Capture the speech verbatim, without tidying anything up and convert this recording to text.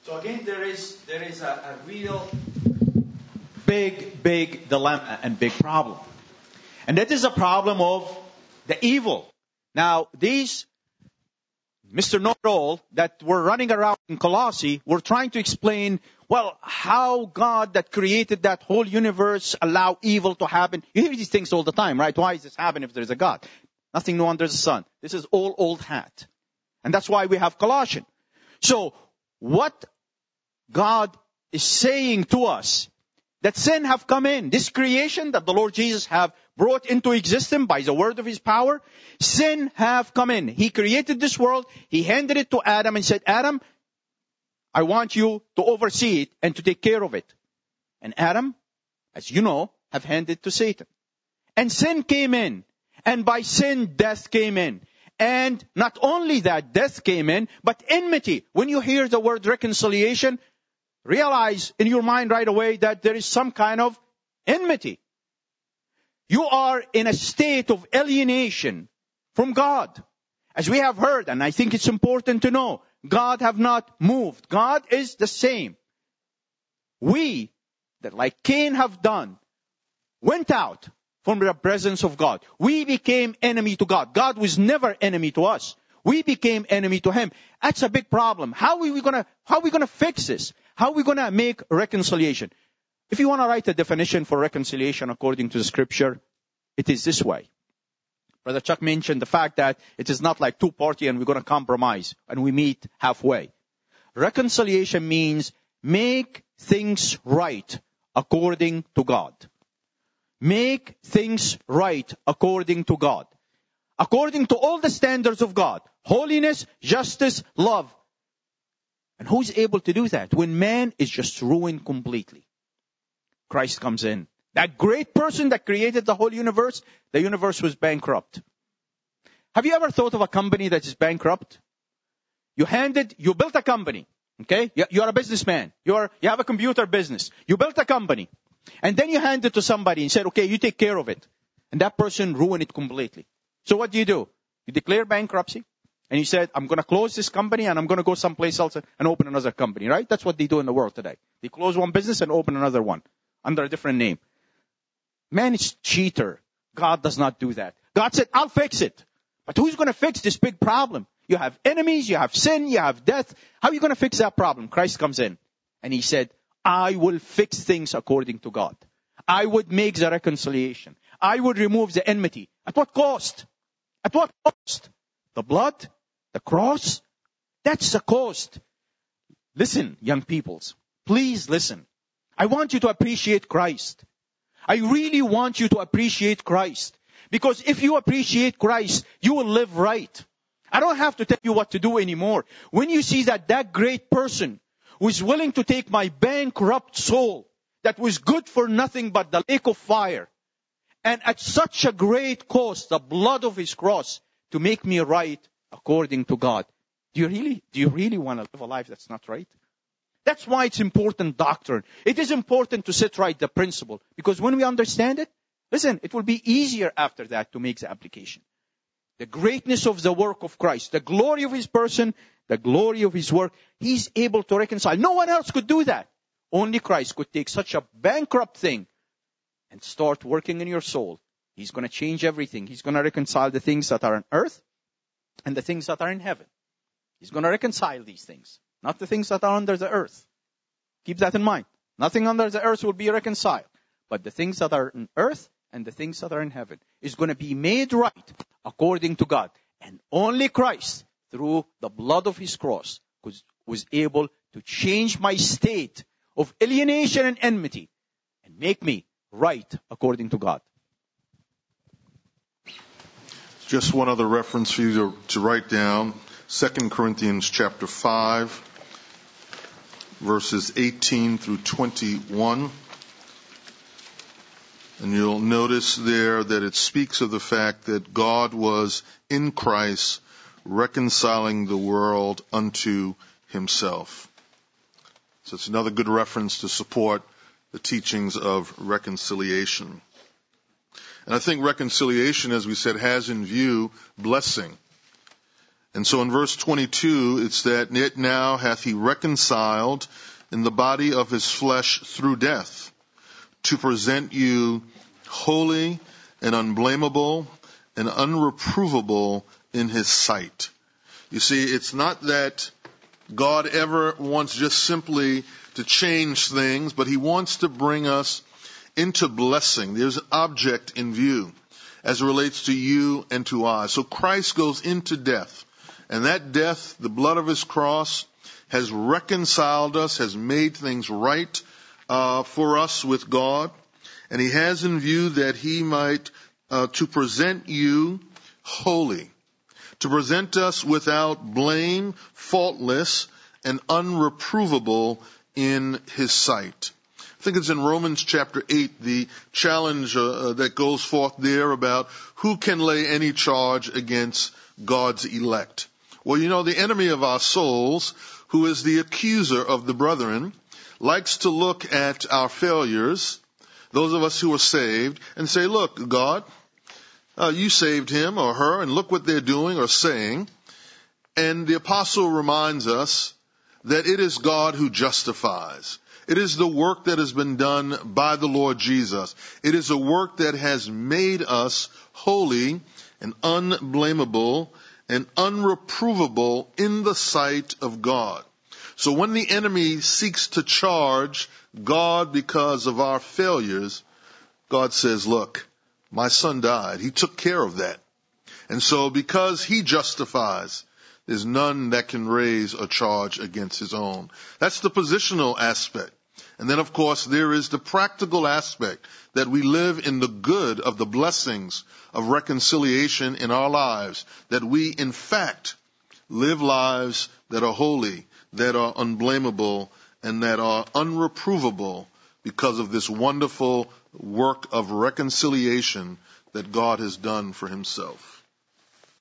So again, there is there is a, a real big, big dilemma and big problem. And that is a problem of the evil. Now, these Mister Know-it-all that were running around in Colossae were trying to explain, well, how God that created that whole universe allow evil to happen. You hear these things all the time, right? Why is this happening if there's a God? Nothing new under the sun. This is all old hat. And that's why we have Colossians. So, what God is saying to us, that sin have come in. This creation that the Lord Jesus have brought into existence by the word of His power, sin have come in. He created this world. He handed it to Adam and said, Adam, I want you to oversee it and to take care of it. And Adam, as you know, have handed it to Satan. And sin came in. And by sin, death came in. And not only that, death came in, but enmity. When you hear the word reconciliation, realize in your mind right away that there is some kind of enmity. You are in a state of alienation from God. As we have heard, and I think it's important to know, God have not moved. God is the same. We, that like Cain have done, went out from the presence of God. We became enemy to God. God was never enemy to us. We became enemy to Him. That's a big problem. How are we gonna, how are we gonna fix this? How are we gonna make reconciliation? If you want to write a definition for reconciliation according to the scripture, it is this way. Brother Chuck mentioned the fact that it is not like two party and we're going to compromise and we meet halfway. Reconciliation means make things right according to God. Make things right according to God. According to all the standards of God. Holiness, justice, love. And who's able to do that? When man is just ruined completely. Christ comes in. That great person that created the whole universe, the universe was bankrupt. Have you ever thought of a company that is bankrupt? You handed, you built a company, okay? You're a businessman. You're, you have a computer business. You built a company. And then you hand it to somebody and said, okay, you take care of it. And that person ruined it completely. So what do you do? You declare bankruptcy. And you said, I'm going to close this company and I'm going to go someplace else and open another company, right? That's what they do in the world today. They close one business and open another one under a different name. Man is cheater. God does not do that. God said, I'll fix it. But who's going to fix this big problem? You have enemies, you have sin, you have death. How are you going to fix that problem? Christ comes in and He said, I will fix things according to God. I would make the reconciliation. I would remove the enmity. At what cost? At what cost? The blood? The cross? That's the cost. Listen, young peoples. Please listen. I want you to appreciate Christ. I really want you to appreciate Christ. Because if you appreciate Christ, you will live right. I don't have to tell you what to do anymore. When you see that that great person was willing to take my bankrupt soul, that was good for nothing but the lake of fire, and at such a great cost, the blood of His cross, to make me right according to God. Do you really, do you really want to live a life that's not right? That's why it's important doctrine. It is important to set right the principle. Because when we understand it, listen, it will be easier after that to make the application. The greatness of the work of Christ, the glory of His person, the glory of His work, He's able to reconcile. No one else could do that. Only Christ could take such a bankrupt thing and start working in your soul. He's going to change everything. He's going to reconcile the things that are on earth and the things that are in heaven. He's going to reconcile these things, not the things that are under the earth. Keep that in mind. Nothing under the earth will be reconciled. But the things that are on earth and the things that are in heaven is going to be made right according to God. And only Christ, through the blood of His cross, was, was able to change my state of alienation and enmity and make me right according to God. Just one other reference for you to, to write down. Second Corinthians chapter five, verses eighteen through twenty-one. And you'll notice there that it speaks of the fact that God was in Christ reconciling the world unto Himself. So it's another good reference to support the teachings of reconciliation. And I think reconciliation, as we said, has in view blessing. And so in verse twenty-two, it's that yet now hath he reconciled in the body of his flesh through death, to present you holy and unblameable and unreprovable in his sight. You see, it's not that God ever wants just simply to change things, but he wants to bring us into blessing. There's an object in view as it relates to you and to I. So Christ goes into death. And that death, the blood of his cross, has reconciled us, has made things right uh, for us with God. And he has in view that he might, uh, to present you holy, to present us without blame, faultless, and unreprovable in his sight. I think it's in Romans chapter eight, the challenge uh, that goes forth there about who can lay any charge against God's elect. Well, you know, the enemy of our souls, who is the accuser of the brethren, likes to look at our failures, those of us who are saved, and say, look, God, uh, you saved him or her, and look what they're doing or saying. And the apostle reminds us that it is God who justifies. It is the work that has been done by the Lord Jesus. It is a work that has made us holy and unblameable and unreprovable in the sight of God. So when the enemy seeks to charge God because of our failures, God says, look, my son died. He took care of that. And so because he justifies, there's none that can raise a charge against his own. That's the positional aspect. And then, of course, there is the practical aspect that we live in the good of the blessings of reconciliation in our lives, that we, in fact, live lives that are holy, that are unblameable, and that are unreprovable because of this wonderful work of reconciliation that God has done for himself.